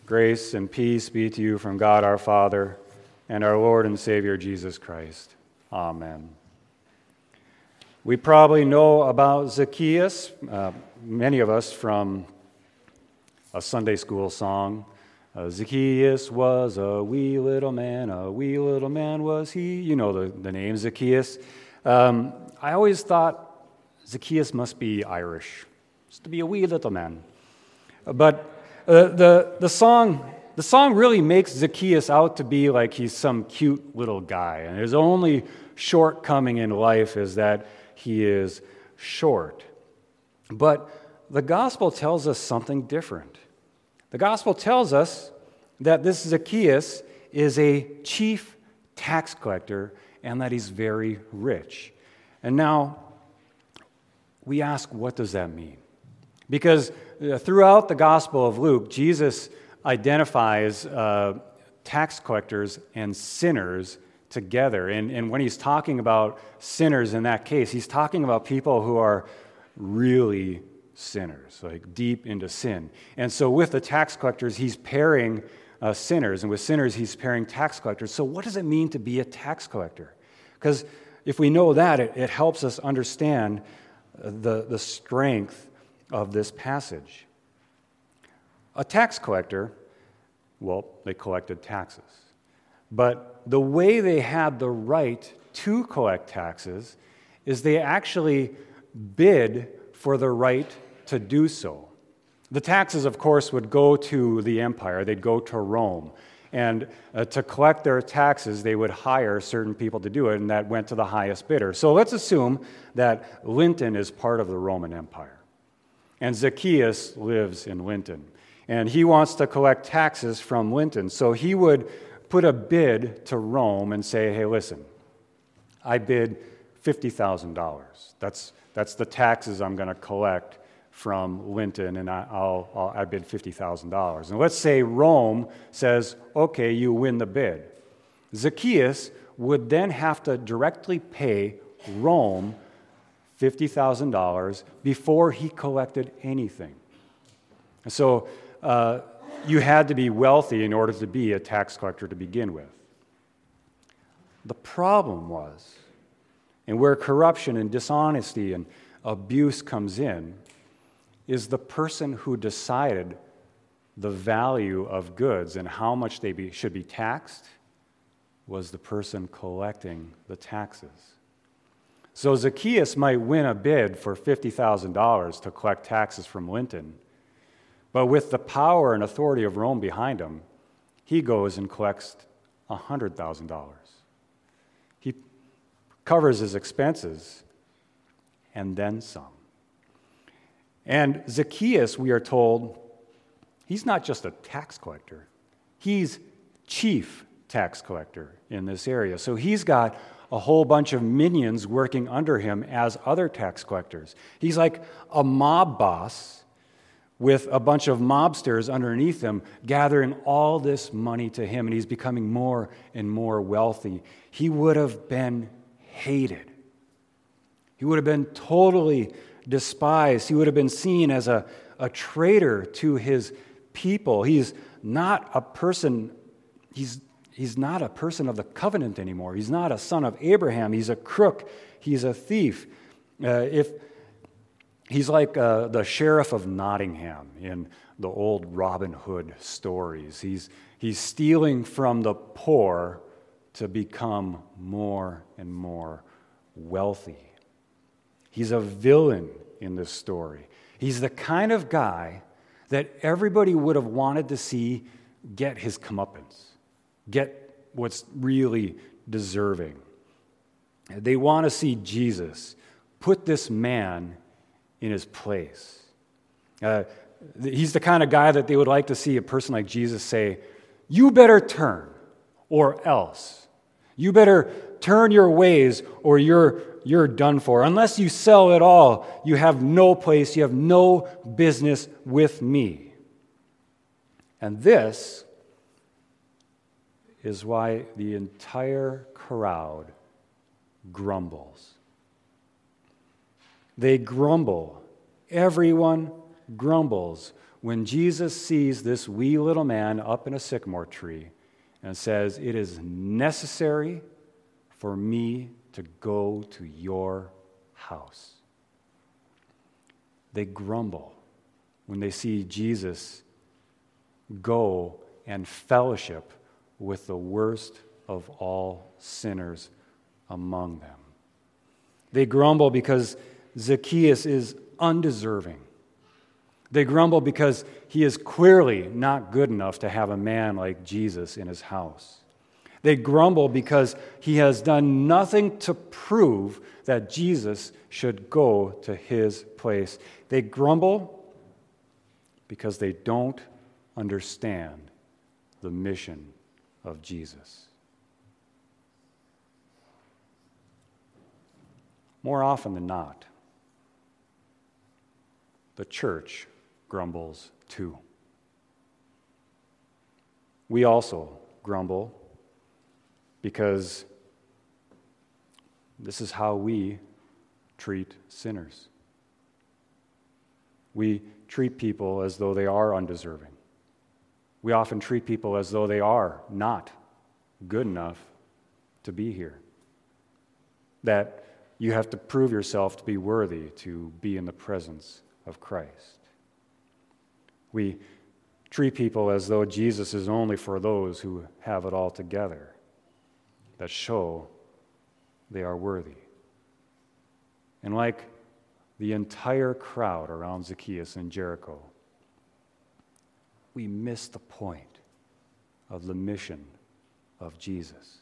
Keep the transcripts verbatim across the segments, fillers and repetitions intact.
Grace and peace be to you from God our Father and our Lord and Savior Jesus Christ. Amen. We probably know about Zacchaeus, uh, many of us, from a Sunday school song. Uh, Zacchaeus was a wee little man, a wee little man was he. You know the, the name Zacchaeus. Um, I always thought Zacchaeus must be Irish, just to be a wee little man. But uh, the the song the song really makes Zacchaeus out to be like he's some cute little guy, and his only shortcoming in life is that he is short. But the gospel tells us something different. The gospel tells us that this Zacchaeus is a chief tax collector and that he's very rich. And now we ask, what does that mean? Because throughout the Gospel of Luke, Jesus identifies uh, tax collectors and sinners together. And, and when he's talking about sinners in that case, he's talking about people who are really sinners, like deep into sin. And so with the tax collectors, he's pairing uh, sinners, and with sinners, he's pairing tax collectors. So what does it mean to be a tax collector? Because if we know that, it, it helps us understand the, the strength of this passage. A tax collector, well, they collected taxes. But the way they had the right to collect taxes is they actually bid for the right to do so. The taxes, of course, would go to the empire. They'd go to Rome. And uh, to collect their taxes, they would hire certain people to do it, and that went to the highest bidder. So let's assume that Linton is part of the Roman Empire. And Zacchaeus lives in Linton. And he wants to collect taxes from Linton. So he would put a bid to Rome and say, hey, listen, I bid fifty thousand dollars. That's that's the taxes I'm going to collect from Linton, and I, I'll, I'll I bid fifty thousand dollars. And let's say Rome says, okay, you win the bid. Zacchaeus would then have to directly pay Rome fifty thousand dollars before he collected anything. So uh, you had to be wealthy in order to be a tax collector to begin with. The problem was, and where corruption and dishonesty and abuse comes in, is the person who decided the value of goods and how much they be, should be taxed was the person collecting the taxes. So Zacchaeus might win a bid for fifty thousand dollars to collect taxes from Linton, but with the power and authority of Rome behind him, he goes and collects one hundred thousand dollars. He covers his expenses and then some. And Zacchaeus, we are told, he's not just a tax collector. He's chief tax collector in this area. So he's got a whole bunch of minions working under him as other tax collectors. He's like a mob boss with a bunch of mobsters underneath him gathering all this money to him, and he's becoming more and more wealthy. He would have been hated. He would have been totally despised. He would have been seen as a, a traitor to his people. He's not a person, he's He's not a person of the covenant anymore. He's not a son of Abraham. He's a crook. He's a thief. Uh, if he's like uh, the sheriff of Nottingham in the old Robin Hood stories. He's he's stealing from the poor to become more and more wealthy. He's a villain in this story. He's the kind of guy that everybody would have wanted to see get his comeuppance. Get what's really deserving. They want to see Jesus put this man in his place. Uh, he's the kind of guy that they would like to see a person like Jesus say, you better turn or else. You better turn your ways or you're, you're done for. Unless you sell it all, you have no place, you have no business with me. And this is why the entire crowd grumbles. They grumble. Everyone grumbles when Jesus sees this wee little man up in a sycamore tree and says, "It is necessary for me to go to your house." They grumble when they see Jesus go and fellowship with the worst of all sinners among them. They grumble because Zacchaeus is undeserving. They grumble because he is clearly not good enough to have a man like Jesus in his house. They grumble because he has done nothing to prove that Jesus should go to his place. They grumble because they don't understand the mission of Jesus. More often than not, the church grumbles too. We also grumble because this is how we treat sinners. We treat people as though they are undeserving. We often treat people as though they are not good enough to be here. That you have to prove yourself to be worthy to be in the presence of Christ. We treat people as though Jesus is only for those who have it all together, that show they are worthy. And like the entire crowd around Zacchaeus in Jericho, we miss the point of the mission of Jesus.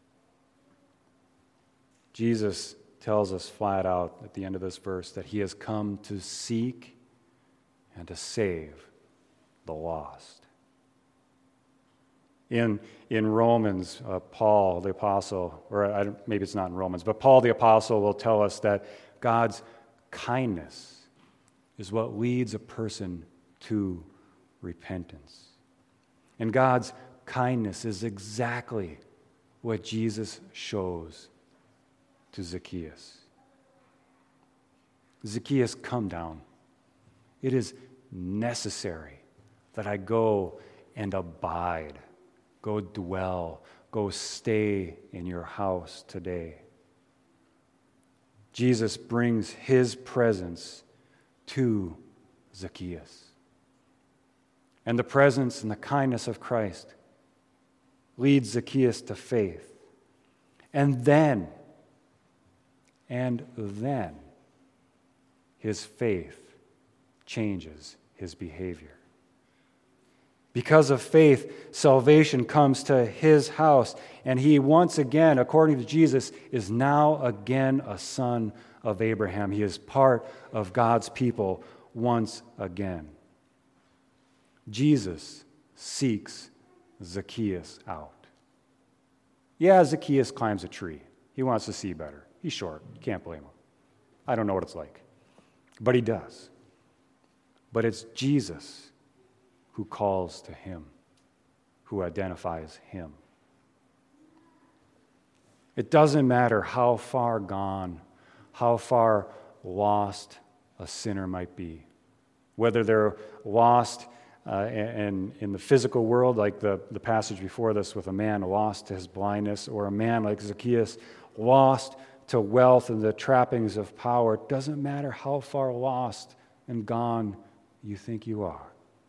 Jesus tells us flat out at the end of this verse that he has come to seek and to save the lost. In, in Romans, uh, Paul the apostle, or I don't, maybe it's not in Romans, but Paul the apostle will tell us that God's kindness is what leads a person to repentance. And God's kindness is exactly what Jesus shows to Zacchaeus. Zacchaeus, come down. It is necessary that I go and abide, go dwell, go stay in your house today. Jesus brings his presence to Zacchaeus. And the presence and the kindness of Christ leads Zacchaeus to faith. And then, and then, his faith changes his behavior. Because of faith, salvation comes to his house, and he once again, according to Jesus, is now again a son of Abraham. He is part of God's people once again. Jesus seeks Zacchaeus out. Yeah, Zacchaeus climbs a tree. He wants to see better. He's short. You can't blame him. I don't know what it's like. But he does. But it's Jesus who calls to him, who identifies him. It doesn't matter how far gone, how far lost a sinner might be, whether they're lost uh, in, in the physical world, like the, the passage before this with a man lost to his blindness, or a man like Zacchaeus lost to wealth and the trappings of power. It doesn't matter how far lost and gone you think you are.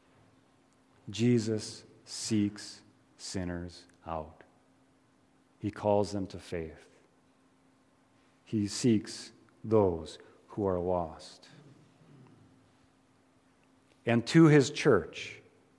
Jesus seeks sinners out. He calls them to faith. He seeks those who are lost. And to his church,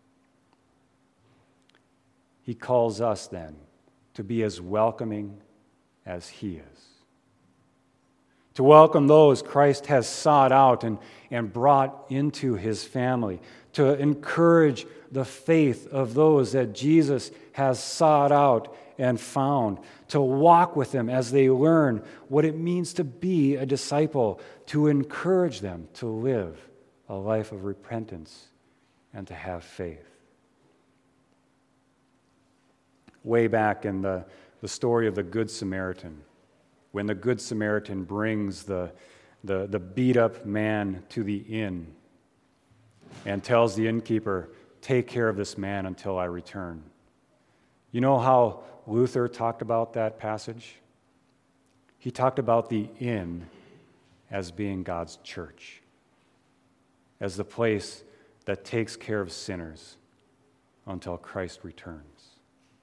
he calls us then to be as welcoming as he is. To welcome those Christ has sought out and, and brought into his family. To encourage the faith of those that Jesus has sought out and found. To walk with them as they learn what it means to be a disciple. To encourage them to live a life of repentance and to have faith. Way back in the, the story of the Good Samaritan, when the Good Samaritan brings the, the, the beat-up man to the inn, and tells the innkeeper, "Take care of this man until I return." You know how Luther talked about that passage? He talked about the inn as being God's church, as the place that takes care of sinners until Christ returns.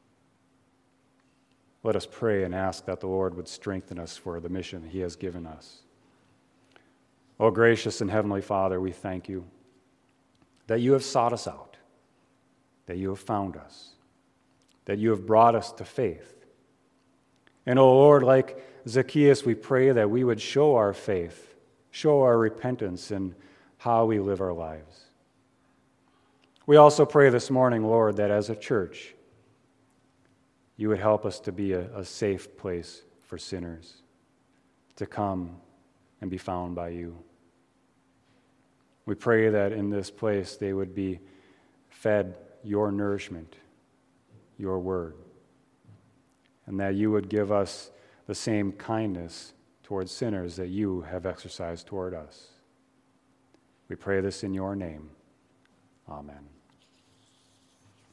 Let us pray and ask that the Lord would strengthen us for the mission he has given us. O gracious and heavenly Father, we thank you that you have sought us out, that you have found us, that you have brought us to faith. And, O Lord, like Zacchaeus, we pray that we would show our faith, show our repentance in how we live our lives. We also pray this morning, Lord, that as a church, you would help us to be a, a safe place for sinners to come and be found by you. We pray that in this place they would be fed your nourishment, your word, and that you would give us the same kindness towards sinners that you have exercised toward us. We pray this in your name. Amen.